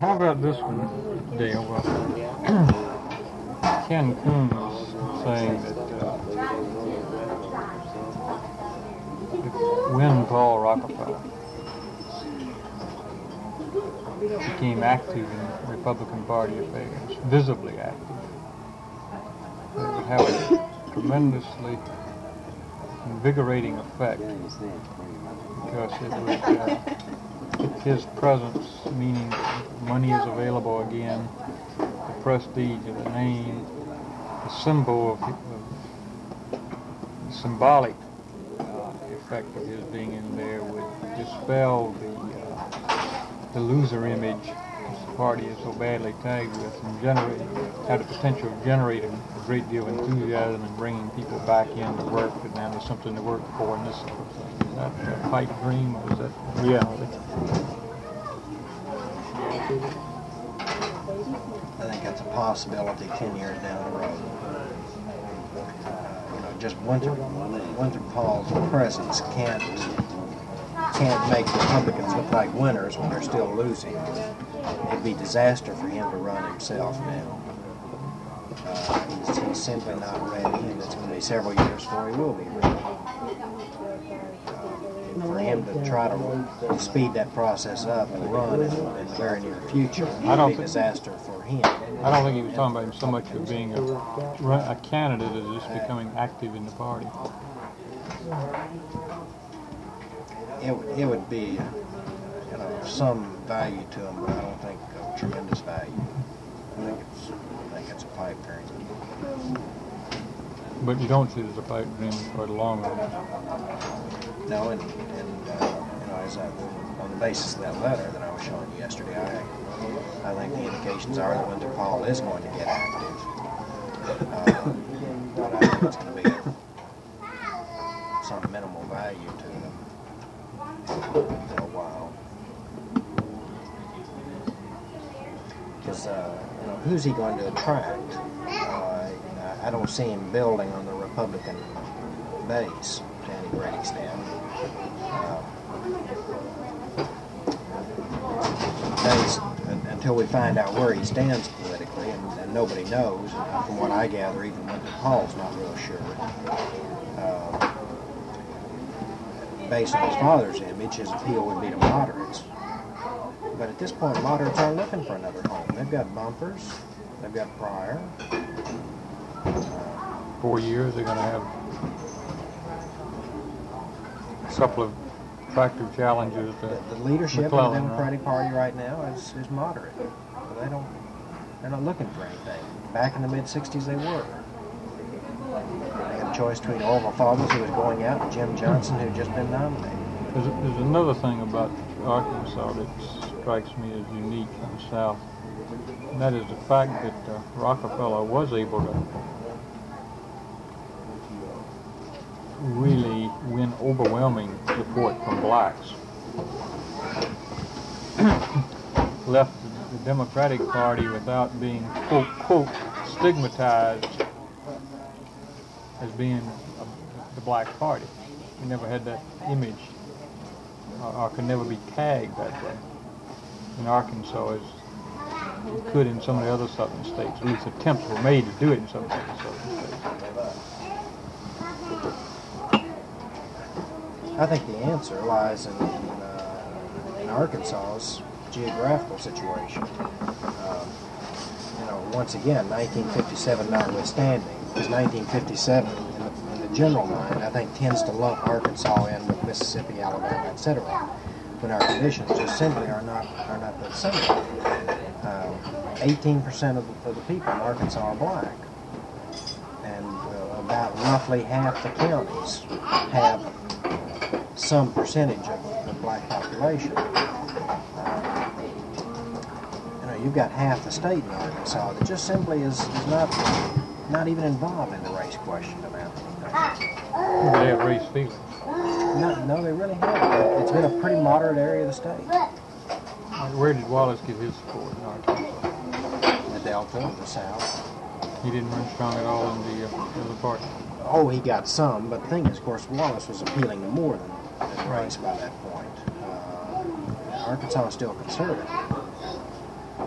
How about this one, Dale? Ken Kuhn was saying that when Paul Rockefeller became active in Republican Party affairs, visibly active, it would have a tremendously invigorating effect because it would, his presence, meaning money is available again, the prestige of the name, the symbol of the symbolic effect of his being in there would dispel the loser image this party is so badly tagged with, and have the potential of generating a great deal of enthusiasm and bringing people back in to work, and now there's something to work for and this sort of thing. Is that a pipe dream, or is that reality? I think that's a possibility 10 years down the road. Just Winthrop Paul's presence can't make Republicans look like winners when they're still losing. It'd be disaster for him to run himself now. He's simply not ready, and it's going to be several years before he will be ready. For him to try to speed that process up and run in the very near future would be a disaster for him. I don't think he was talking about him so much of being a candidate as just becoming active in the party. It would be, some value to him, but I don't think tremendous value. I think it's a pipe dream. But you don't see it as a pipe dream for the long run. No, and on the basis of that letter that I was showing you yesterday, I think the indications are that Winthrop Paul is going to get active. But I think it's going to be some minimal value to him for a while. Because, who's he going to attract? I don't see him building on the Republican base to any great extent. Until we find out where he stands politically, and nobody knows, and from what I gather, even Winthrop Paul's not real sure. Based on his father's image, his appeal would be to moderates. But at this point, moderates aren't looking for another home. They've got Bumpers, they've got Pryor. 4 years, they're going to have a couple of attractive challenges. The leadership of the Democratic Party right now is moderate. They're not looking for anything. Back in the mid-'60s, they were. They had a choice between Orville Faubus, who was going out, and Jim Johnson, who had just been nominated. There's another thing about Arkansas that strikes me as unique in the South, and that is the fact that Rockefeller was able to really win overwhelming support from blacks. Left the Democratic Party without being, quote, quote, stigmatized as being the black party. We never had that image, or could never be tagged that way in Arkansas as you could in some of the other southern states. At least attempts were made to do it in some of the southern states. I think the answer lies in Arkansas's geographical situation. Once again, 1957 notwithstanding, because 1957 in the general mind, I think, tends to lump Arkansas in with Mississippi, Alabama, etc. When our conditions just simply are not that similar. 18% of the people in Arkansas are black, and about roughly half the counties have some percentage of the black population. You've got half the state in Arkansas that just simply is not even involved in the race question about anything. They have race feelings. No, they really haven't. It's been a pretty moderate area of the state. Where did Wallace get his support in Arkansas? The Delta, the South. He didn't run strong at all in the other party. Oh, he got some, but the thing is, of course, Wallace was appealing to more than race by that point. Arkansas is still conservative.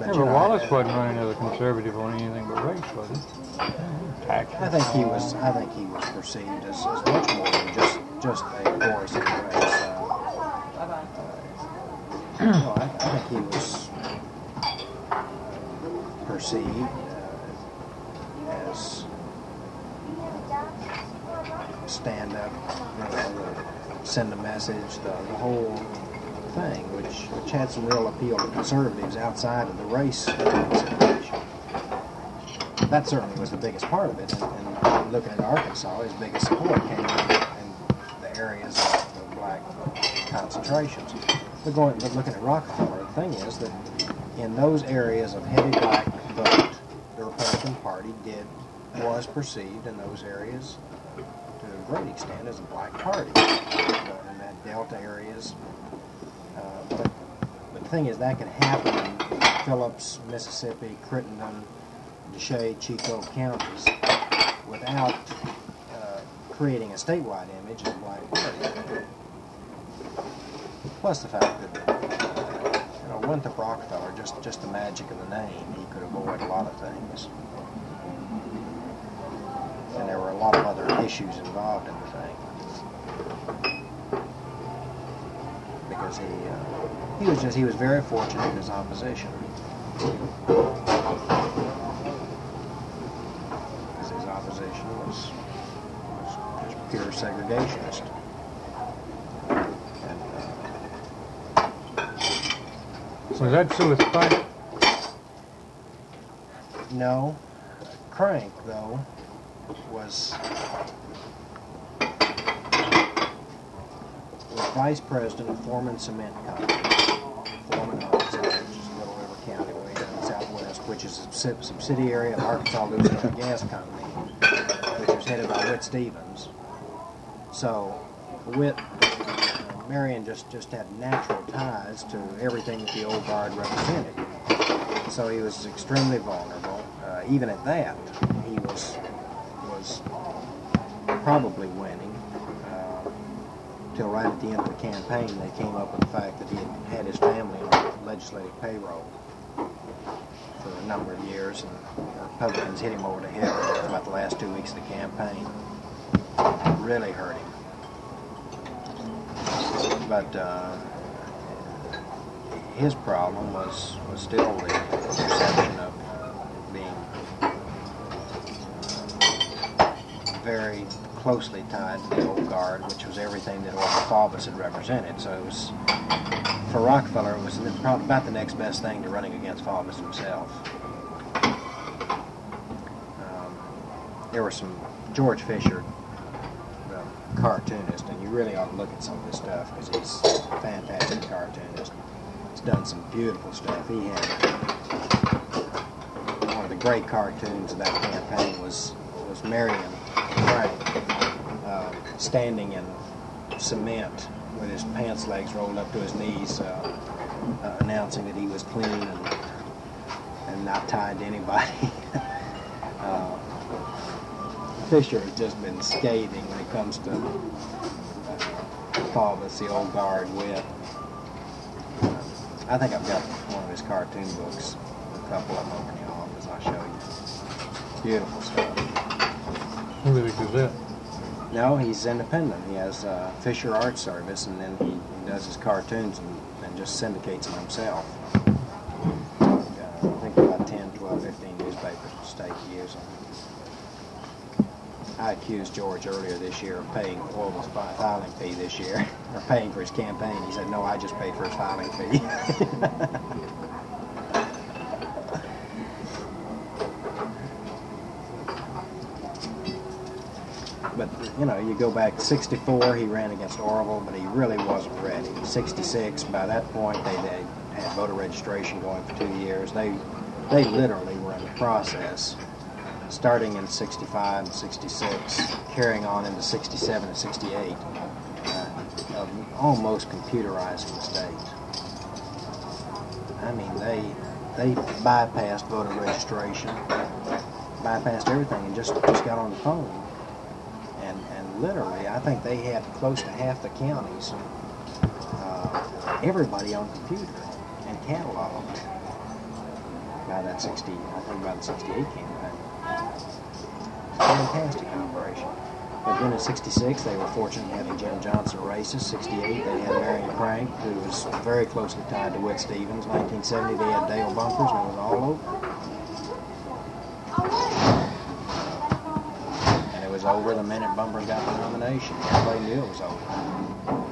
Yeah, but Wallace wasn't running as a conservative on anything but race, was he? Tax. I think he was perceived as much more than just a voice in the race. No, I think he was perceived as stand up, send a message, the whole thing, which had some real appeal to conservatives outside of the race consideration. That certainly was the biggest part of it. And looking at Arkansas, his biggest support came in the areas of the black concentrations. But looking at Rockefeller, the thing is that in those areas of heavy black vote, the Republican Party was perceived in those areas to a great extent as a black party. In that Delta areas. But the thing is, that could happen in Phillips, Mississippi, Crittenden, DeShay, Chico counties without creating a statewide image of a black party. Plus the fact that, Winthrop Rockefeller, just the magic of the name, he could avoid a lot of things. And there were a lot of other issues involved in the thing. Because he was very fortunate in his opposition. Because his opposition was just pure segregationist. Was that Sulis Crank? No. Crank, though, was vice president of Foreman Cement Company, Foreman, Arkansas, which is Little River County, way down in the southwest, which is a subsidiary of Arkansas Louisiana Gas Company, which was headed by Whit Stevens. So, Whit, Marion just had natural ties to everything that the old guard represented. So he was extremely vulnerable. Even at that, he was probably winning. Till right at the end of the campaign, they came up with the fact that he had his family on legislative payroll for a number of years, and the Republicans hit him over the head for about the last 2 weeks of the campaign. It really hurt him. But his problem was still the perception of being very closely tied to the old guard, which was everything that Orville Faubus had represented. So it was, for Rockefeller, it was probably about the next best thing to running against Faubus himself. There were some George Fisher, the cartoonist, and you really ought to look at some of his stuff because he's a fantastic cartoonist. He's done some beautiful stuff. He had one of the great cartoons of that campaign was Marion Frank standing in cement with his pants legs rolled up to his knees, announcing that he was clean and not tied to anybody. Fisher has just been scathing when it comes to Faubus, the old guard Whit. I think I've got one of his cartoon books, a couple of them over in the office. I'll show you. Beautiful stuff. Who is that? No, he's independent. He has Fisher Art Service, and then he does his cartoons and just syndicates them himself. I think about 10, 12, 15 newspapers in the state he uses them. I accused George earlier this year of paying Orville's filing fee this year, or paying for his campaign. He said, no, I just paid for his filing fee. But, you go back to 64, he ran against Orville, but he really wasn't ready. 66, by that point, they had voter registration going for 2 years. They literally were in the process, starting in 65 and 66, carrying on into 67 and 68, of almost computerizing the state. I mean, they bypassed voter registration, bypassed everything, and just got on the phone. And literally, I think they had close to half the counties, everybody on computer and cataloged. by that 60, I think by the 68 campaign. Fantastic operation. But then in 66, they were fortunate having Jim Johnson races. 68, they had Marion Crank, who was very closely tied to Whit Stevens. 1970, they had Dale Bumpers, and it was all over. And it was over the minute Bumpers got the nomination. Everybody knew it was over.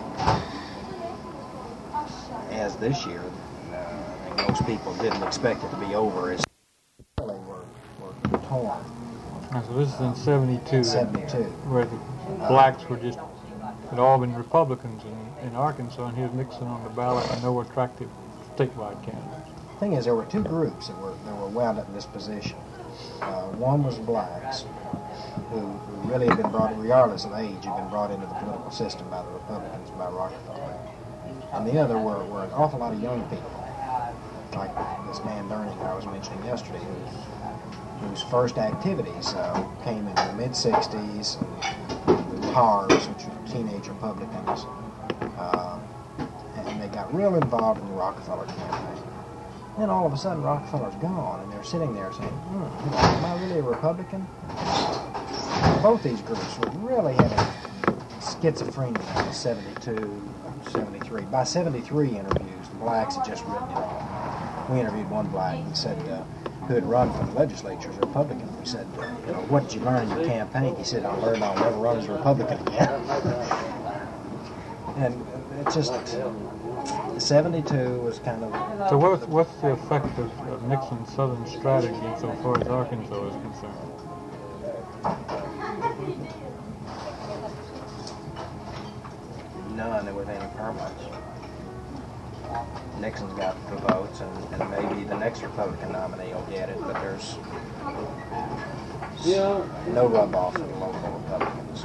As this year, I think most people didn't expect it to be over. As they were torn. So this is in 72. 72. Where the blacks were just, had all been Republicans in Arkansas, and here's Nixon on the ballot and no attractive statewide candidates. The thing is, there were two groups that were wound up in this position. One was blacks, who really had been brought, regardless of age, had been brought into the political system by the Republicans, by Rockefeller. And the other were an awful lot of young people, like this man Durning I was mentioning yesterday, whose first activities came in the mid-60s, the TARs, which were teenage Republicans, and they got real involved in the Rockefeller campaign. Then all of a sudden Rockefeller's gone, and they're sitting there saying, am I really a Republican? Both these groups were really having schizophrenia in 72, 73. By 73 interviews, the blacks had just written it off. We interviewed one black and said, who had run for the legislature as a Republican. We said, what did you learn in your campaign? He said, I learned I'll never run as a Republican again. And it's just, 72 was kind of... So what's the effect of Nixon's Southern strategy so far as Arkansas is concerned? None with any permits. Nixon's got the votes, and maybe the next Republican nominee will get it, but there's no rub-off of the local Republicans.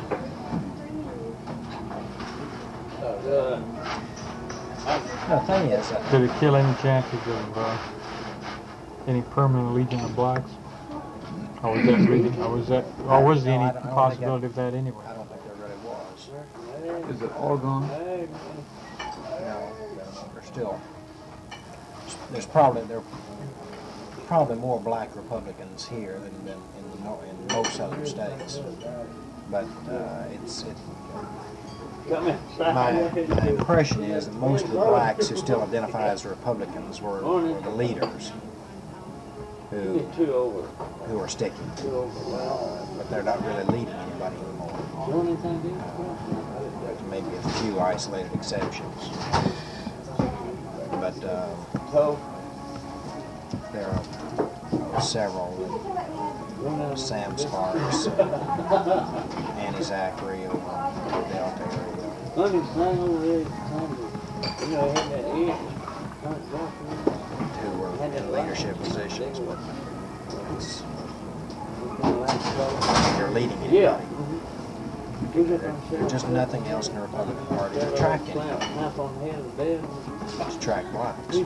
The thing is... Did it kill any chances of any permanent legion of blacks? Or was that really, or was there any possibility of that anyway? I don't think there really was. Is it all gone? No, there's still... There's probably more black Republicans here than in most southern states, but my impression is that most of the blacks who still identify as Republicans were the leaders who are sticking, but they're not really leading anybody anymore. Maybe a few isolated exceptions. But there are several. Sam Sparks, Annie Zachary over in the Delta area. Who were in leadership positions, but they're leading anybody. There's just nothing else in the Republican Party to attract anybody. To attract blacks.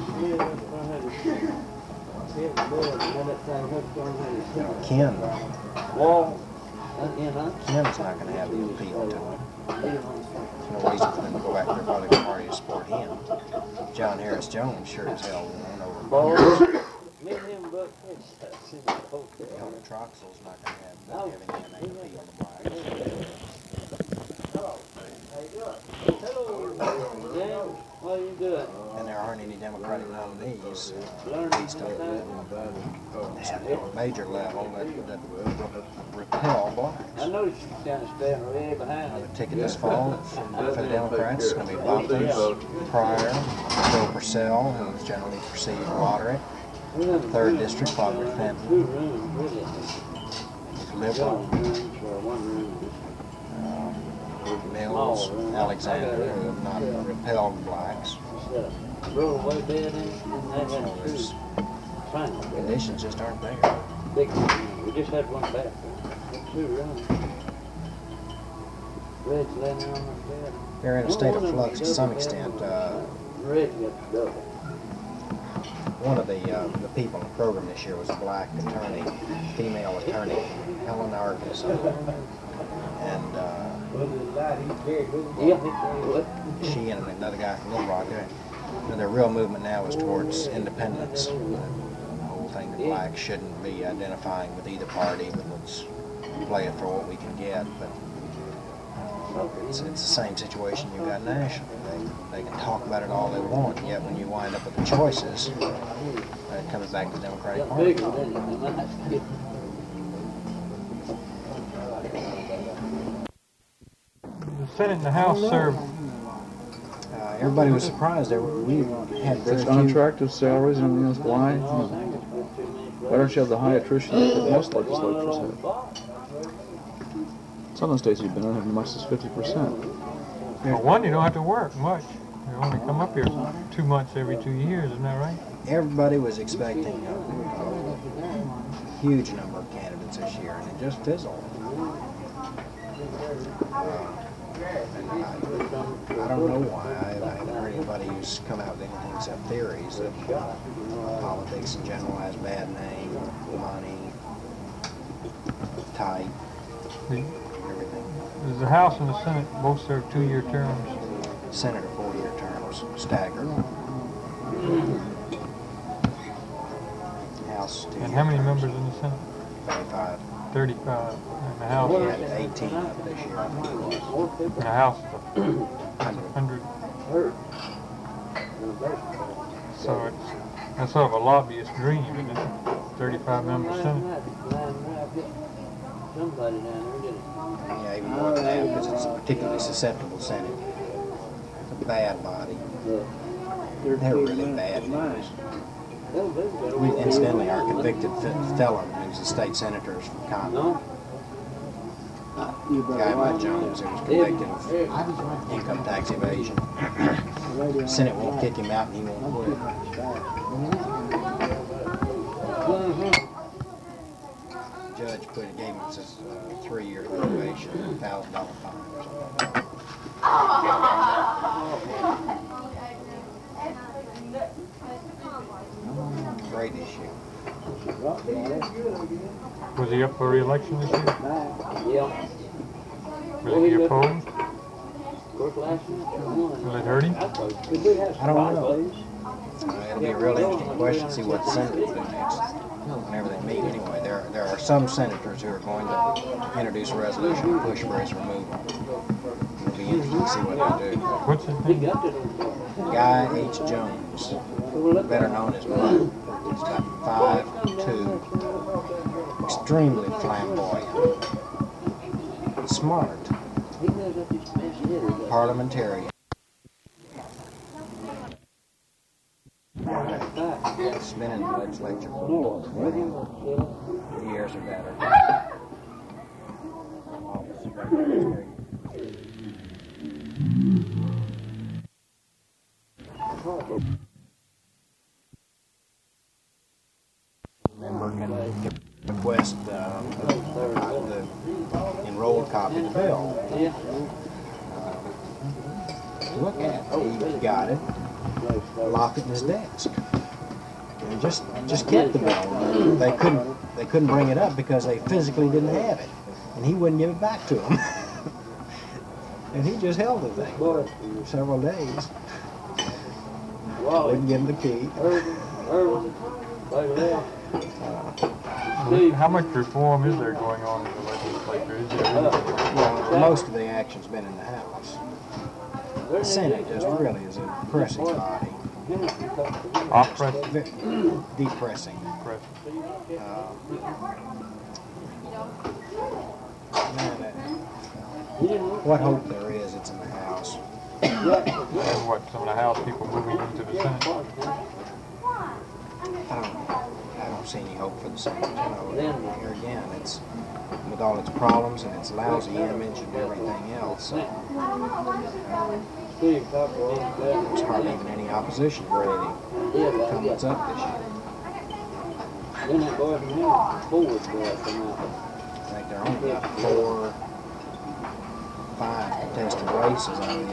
Ken's not going to have the appeal to him. There's no reason for them to go back to the Republican Party to support him. John Harris Jones sure as hell won over Bumpers. Elmer Troxell's not going to have any appeal to blacks. What are you doing? And there aren't any Democratic nominees east of the major level that repel blacks. I noticed you kind of standing way behind The ticket this fall for the Democrats is going to be Bumpers, Pryor, Bill Purcell, who is generally perceived moderate. 3rd District, Father Fenton, Liberal, Mills, Alexander, who have not repelled blacks. So there's conditions just aren't there. We just had one back. Two runs. Red's laying on the bed. They're in a state of flux to some extent. Red's got the double. One of the people in the program this year was a black attorney, female attorney, Helen Arkansas. And she and another guy from Little Rock, their real movement now is towards independence. The whole think the blacks shouldn't be identifying with either party, but let's play it for what we can get. But it's the same situation you've got nationally. They can talk about it all they want, yet when you wind up with the choices, it comes back to the Democratic Party. The Senate and the House serve. Everybody was surprised. We had very Such few. unattractive salaries and everything else. Why? Why don't you have the high attrition that most legislatures have? Some of the states you've been in have as much as 50%. For one, you don't have to work much. You only come up here 2 months every 2 years, isn't that right? Everybody was expecting a huge number of candidates this year, and it just fizzled. I don't know why. I haven't heard anybody who's come out with anything except theories that politics in general has bad name, money, type, everything. Does the House and the Senate both serve 2-year terms? Senate are 4-year terms, staggered. House 2 And how many members in the Senate? 35. 35. And the House? We had 18 up this year, I think it was. And the House, 100. 100. So that's sort of a lobbyist dream, isn't it? 35-member Senate. Yeah, even more than that, because it's a particularly susceptible Senate. It's a bad body. They're really bad news. We, incidentally, our convicted felon, who's a state senator from Congress, Guy Mike Jones, who was convicted of income tax evasion. The Senate won't kick him out and he won't quit. The judge gave him a 3-year probation, $1,000 fine or something. Great issue. Was he up for re-election this year? Yeah. Was he opposed? Will it hurt him? I don't know. It'll be a real interesting question to see what the senators do next. Whenever they meet, anyway, there are some senators who are going to introduce a resolution to push for his removal. It'll be interesting to see what they do. What's his name? Guy H. Jones, better known as Mud. He's about 5'2", extremely flamboyant, smart, parliamentarian. He's been in the legislature for 20 years or better. Member can request the enrolled copy of the bill to look at. He got it, locked it in his desk, and just kept the bill. They couldn't bring it up because they physically didn't have it, and he wouldn't give it back to them. And he just held the thing for several days. Wouldn't give him the key. How much reform is there going on in the legislature? Is there? Well, most of the action's been in the House. The Senate just really is a depressing body. Oppressive. Depressing. What hope there is, it's in the House. And what, some of the House people moving into the Senate? I don't see any hope for the Senate. Here again, it's with all its problems and its lousy image and everything else. There's hardly even any opposition ready to come what's up this year. I think there are only about 4 or 5 contested races out of the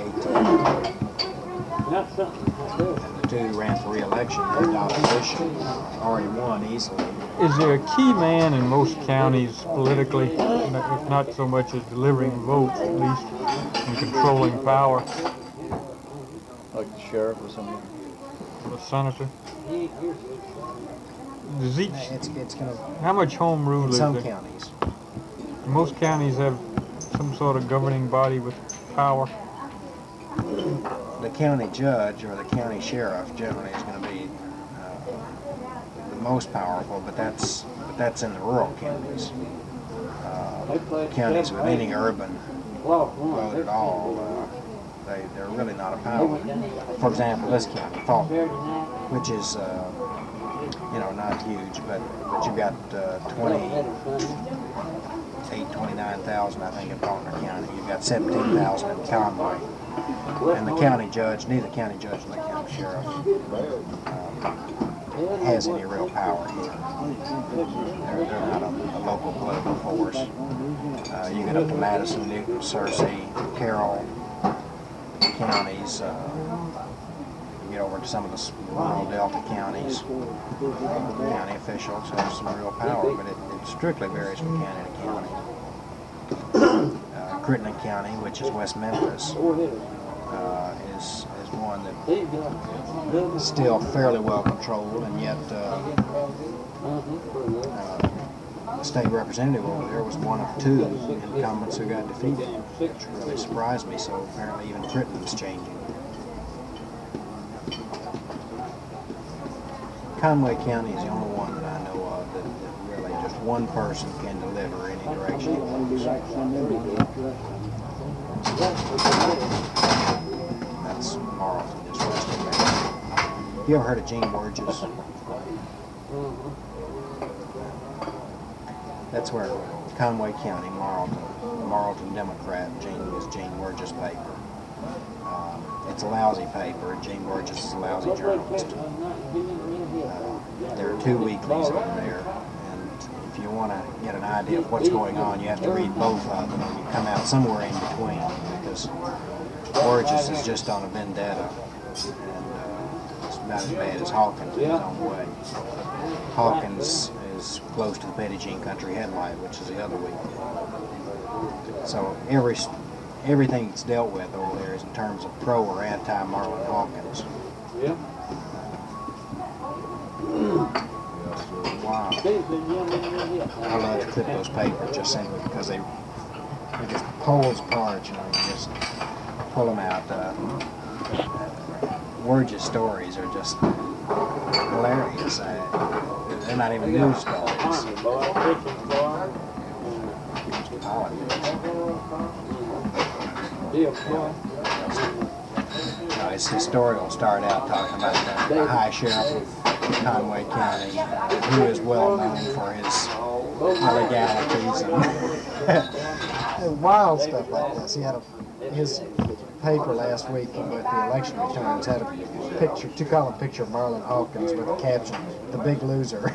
18. And the 2 who ran for re-election had the opposition already won easily. Is there a key man in most counties politically, if not so much as delivering votes, at least in controlling power? Like the sheriff or something? The senator? Does each, It's going to, how much home rule in is some there? counties. Most counties have some sort of governing body with power. The county judge or the county sheriff generally is going to be the most powerful, but that's in the rural counties. Counties with any urban vote at all, they're really not a power. For example, this county, Faulkner, which is not huge, but you've got 29,000, I think, in Faulkner County. You've got 17,000 in Conway. And the county judge, neither county judge nor the county sheriff has any real power here. They're not a local political force. You get up to Madison, Newton, Searcy, Carroll counties. You get over to some of the rural Delta counties. County officials have some real power, but it strictly varies from county to county. Crittenden County, which is West Memphis, is one that is still fairly well controlled, and yet the state representative over there was one of 2 incumbents who got defeated, which really surprised me. So apparently even Crittenden's changing. Conway County is the only one that I know of that really just one person can deliver any direction he wants. That's Marlton, just west of there. You ever heard of Gene Burgess? That's where Conway County, Marlton Democrat, is Gene Burgess' paper. It's a lousy paper, and Gene Burgess is a lousy journalist. There are 2 weeklies over there, and if you want to get an idea of what's going on, you have to read both of them, and you come out somewhere in between, because Burgess is just on a vendetta, and it's about as bad as Hawkins in his own way. Hawkins is close to the Petty Jean Country Headlight, which is the other weekly. So everything that's dealt with over there is in terms of pro or anti Marlon Hawkins. Yeah. Wow. I love to clip those papers just simply because they just pulls apart, you just pull them out. Burgess stories are just hilarious. They're not even news stories. His story will start out talking about the High Sheriff of Conway County, who is well known for his illegalities and wild stuff like this. He had his paper last week with the election returns had a picture, 2-column picture of Marlon Hawkins with a caption, "The Big Loser."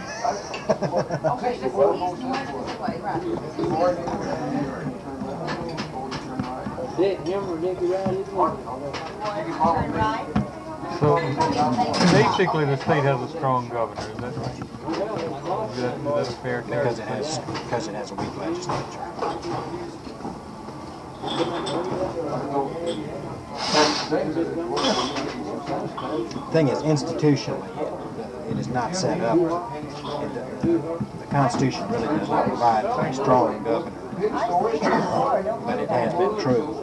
So basically, the state has a strong governor. Is that right? Is that a fair because characterization? it has a weak legislature. The thing is, institutionally, it is not set up. The Constitution really does not provide for a strong governor, but it has been true.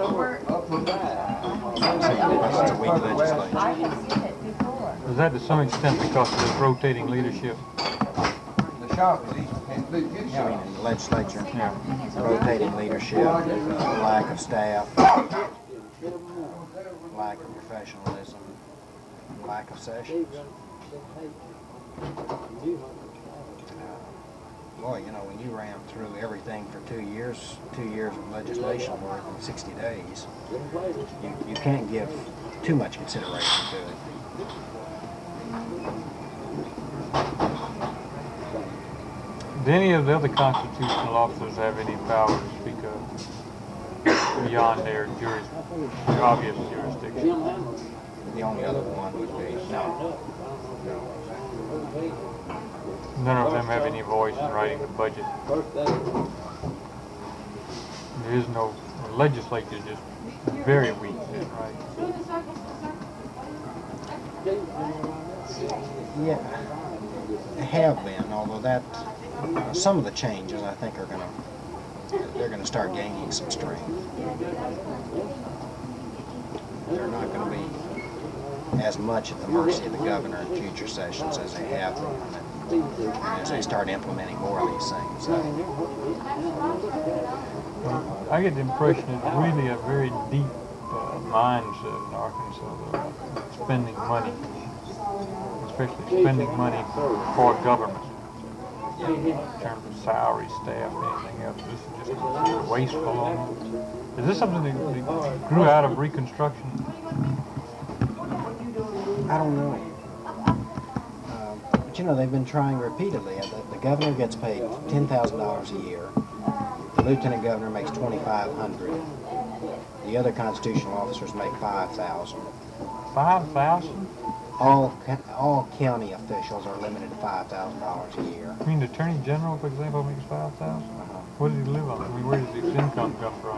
Because it's a weak legislature. Is that to some extent because of this rotating leadership? I mean, in the legislature, rotating leadership, lack of staff, lack of professionalism, lack of sessions. Boy, when you ram through everything for 2 years of legislation work in 60 days, you can't give too much consideration to it. Do any of the other constitutional officers have any power to speak of beyond their obvious jurisdiction? The only other one would be no. None of them have any voice in writing the budget. There is no legislature, just very weak, right? Yeah. have been, although that some of the changes I think they're gonna start gaining some strength. They're not going to be as much at the mercy of the governor in future sessions as they have been, as they start implementing more of these things. I get the impression it's really a very deep mindset in Arkansas about spending money, especially spending money for government. In terms of salary, staff, anything else. This is just wasteful almost. Is this something that grew out of Reconstruction? I don't know. But you know, they've been trying repeatedly. The governor gets paid $10,000 a year. The lieutenant governor makes $2,500. The other constitutional officers make $5,000. $5,000? All county officials are limited to $5,000 a year. I mean, the Attorney General, for example, makes $5,000. What does he live on? I mean, where does his income come from?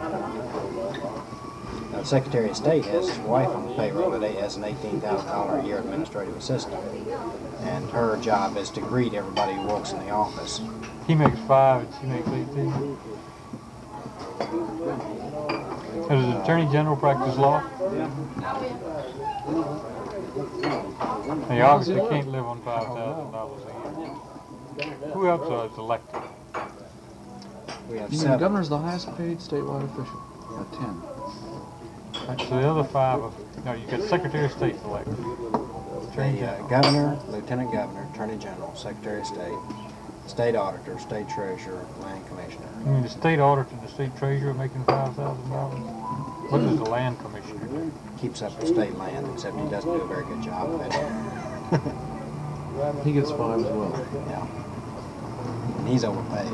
The Secretary of State has his wife on the payroll today as an $18,000 a year administrative assistant, and her job is to greet everybody who works in the office. He makes 5 and she makes 18. Does the Attorney General practice law? They obviously can't live on $5,000 a year. Who else is elected? We have The 7. governor's the highest paid statewide official at 10. So the other 5 of, no, you got Secretary of State elected. Attorney General. Governor, Lieutenant Governor, Attorney General, Secretary of State, State Auditor, State Treasurer, Land Commissioner. I mean, the State Auditor and the State Treasurer making $5,000? What does the Land Commissioner do? Keeps up with state land, except he doesn't do a very good job of it. He gets 5 as well. Yeah. And he's overpaid.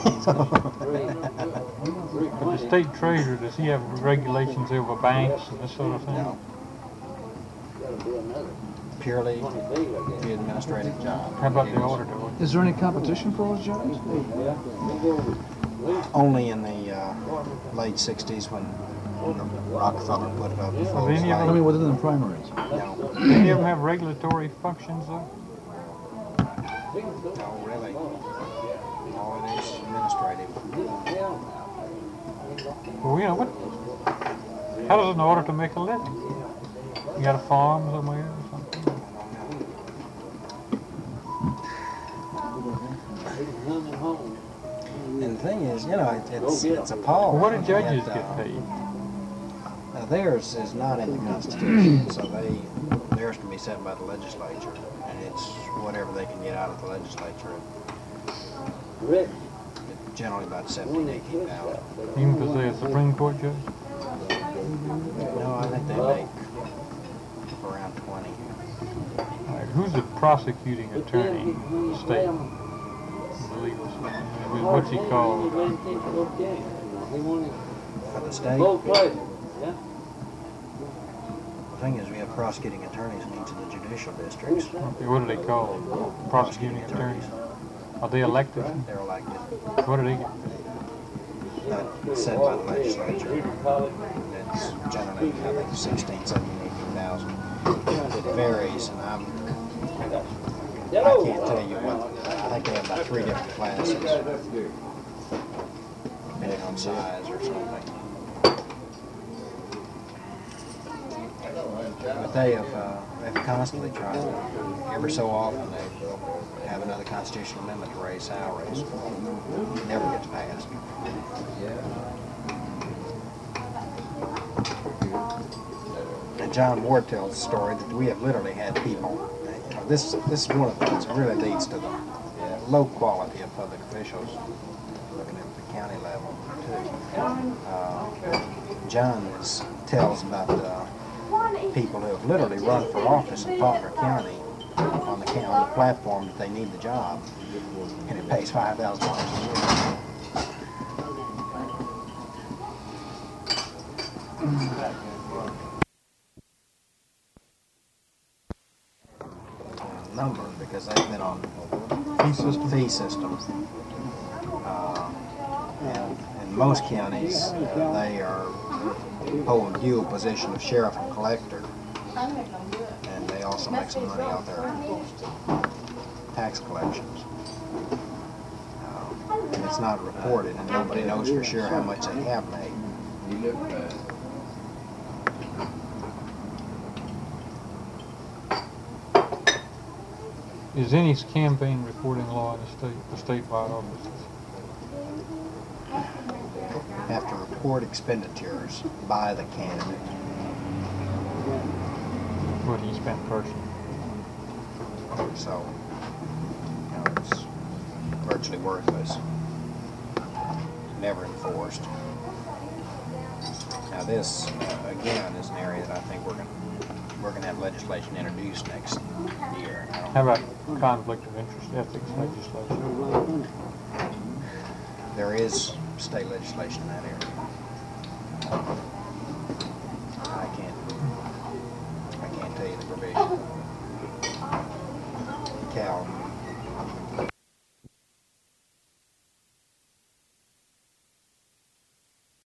But the State Treasurer, does he have regulations over banks and this sort of thing? No. Purely the administrative job. How about the Auditor? Is there any competition for those jobs? Only in the late 60s when Rockefeller put it up before his Any of I life. mean, within the primaries. No, Do any of them have regulatory functions, though? no, really. All it is administrative. Well, you know, how does an auditor make a living? You got a farm somewhere or something? And the thing is, you know, it's appalling. Well, what do judges that, get paid? Theirs is not in the Constitution, so theirs can be set by the legislature, and it's whatever they can get out of the legislature. It's generally about 17,000, 18,000. Even because they're a Supreme Court judge? No, I think they make around 20. All right, who's the prosecuting attorney in the state? The legal system? What's he called? For the state, the thing is, we have prosecuting attorneys in each of the judicial districts. Okay, what are they called? Prosecuting attorneys? Are they elected? They're elected. What do they get? That's set by the legislature. It's generally, I think, 16, 17, 18,000. It varies, and I can't tell you what. I think they have about 3 different classes, depending on size or something. But they have constantly tried. Every so often, they have another constitutional amendment to raise salaries. It never gets passed. And John Ward tells the story that we have literally had people. You know, this is one of the things that really leads to the low quality of public officials. Looking at the county level too. John tells about people who have literally run for office in Faulkner County on the platform that they need the job, and it pays $5,000 a year. Number, because they've been on fee system. And in most counties, they are hold a dual position of sheriff and collector, and they also make some money out there tax collections. And it's not reported, and nobody knows for sure how much they have made. Is any campaign reporting law in the statewide offices? Have to report expenditures by the candidate. What he spent personally? So, it's virtually worthless. Never enforced. Now this, again, is an area that I think we're gonna have legislation introduced next year. How about conflict of interest ethics legislation? There is state legislation in that area. I can't tell you the provision. Cal